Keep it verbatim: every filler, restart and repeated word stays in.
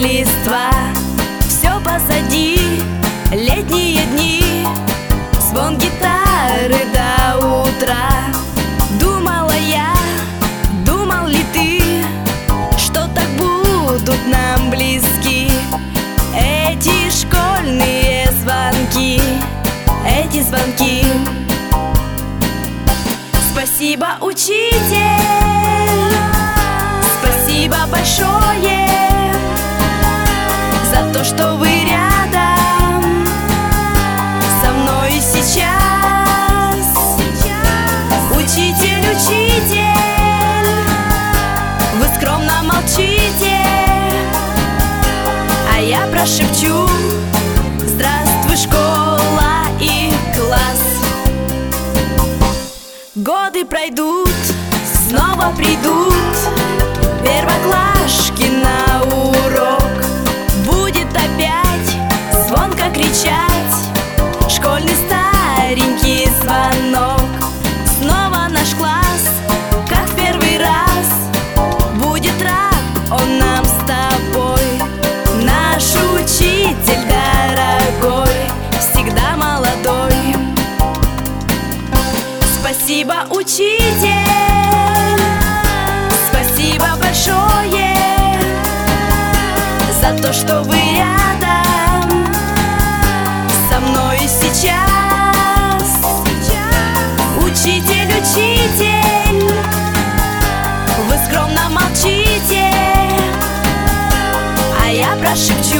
листва. Все позади, летние дни, звон гитары до утра. Думала я, думал ли ты, что так будут нам близки эти школьные звонки, эти звонки. Спасибо, учитель, спасибо большое за то, что вы рядом со мной сейчас. Учитель, учитель, вы скромно молчите, а я прошепчу: здравствуй, школа и класс. Годы пройдут, снова придут первоклашки на урок. Будет опять звонко кричать школьный старенький звонок. Снова наш класс, как в первый раз, будет рад он нам с тобой. Наш учитель дорогой, всегда молодой. Спасибо, учитель, спасибо большое за то, что вы рядом со мной сейчас. Учитель, учитель, вы скромно молчите, а я прошепчу: